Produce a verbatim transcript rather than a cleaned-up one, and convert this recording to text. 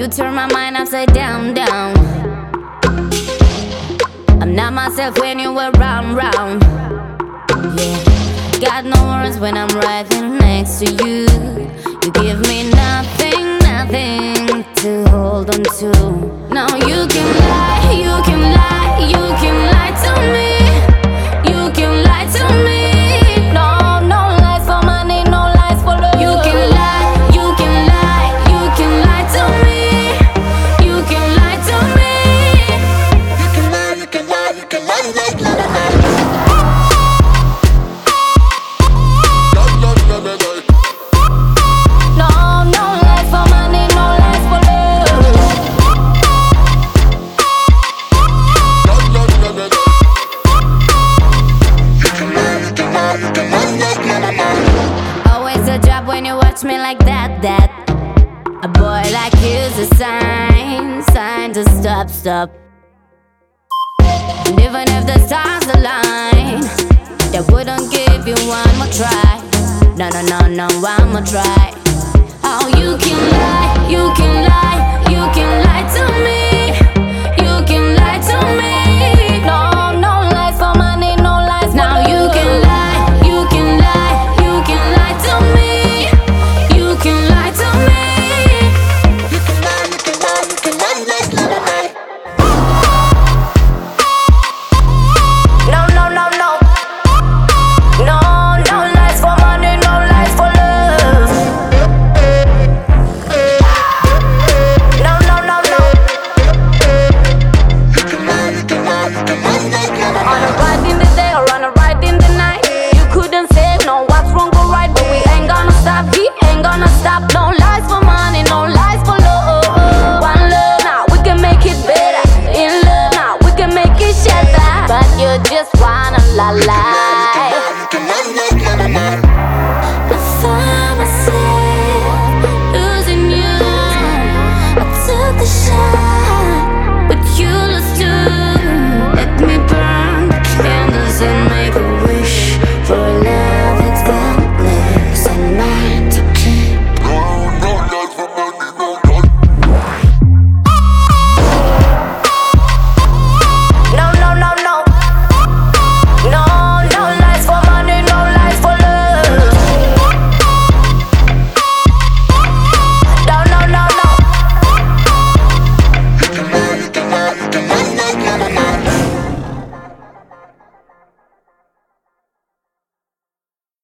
You turn my mind upside down, down. I'm not myself when you were round, round. Yeah. Got no words when I'm right there next to you. You give me nothing, nothing to hold on to. Now you can lie, you can lie, you can lie to me. You can lie to me. No, no lies for money, no lies for love. You can lie, you can lie, you can lie to me. You can lie to me. You can lie, you can lie, you can lie, like la la la. No, no lies for money, no lies for love. You can lie, you can lie, you can lie, like la la la. Always a drop when you watch me like that, that. A boy like you's a sign, sign to stop, stop. And even if the stars align, they wouldn't give you one more try. No, no, no, no, one more try. Oh, you can lie, you can lie, you can lie to me.